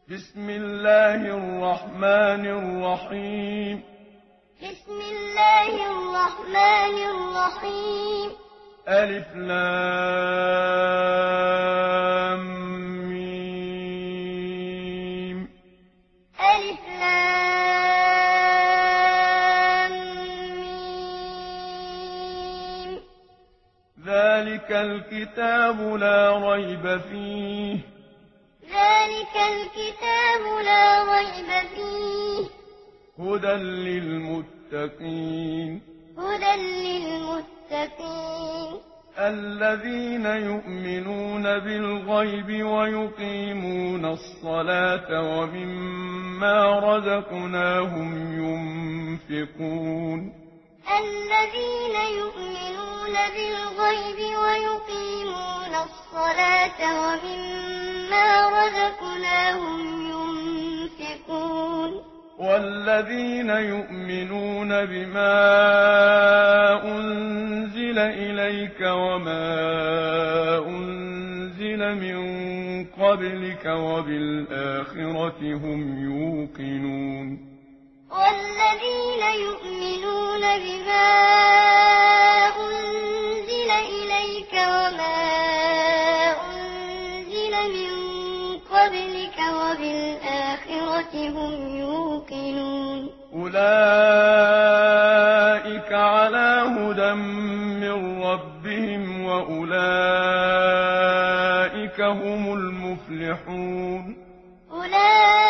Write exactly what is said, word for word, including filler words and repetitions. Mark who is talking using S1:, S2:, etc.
S1: بسم الله الرحمن الرحيم
S2: بسم الله الرحمن الرحيم
S1: ألف لام ميم
S2: ألف لام ميم
S1: ذلك الكتاب لا ريب فيه
S2: ذلك الكتاب لا ريب فيه
S1: هدى للمتقين
S2: هدى للمتقين
S1: الذين يؤمنون بالغيب ويقيمون الصلاة ومما رزقناهم ينفقون
S2: الذين يؤمنون بالغيب ويقيمون الصلاة ومما رزقناهم ينفقون
S1: والذين يؤمنون بما أنزل إليك وما أنزل من قبلك وبالآخرة هم يوقنون
S2: والذين يؤمنون بما أنزل إليك وما أنزل من قبلك وبالآخرة هم يوقنون
S1: أولئك على هدى من ربهم وأولئك هم المفلحون
S2: أولئك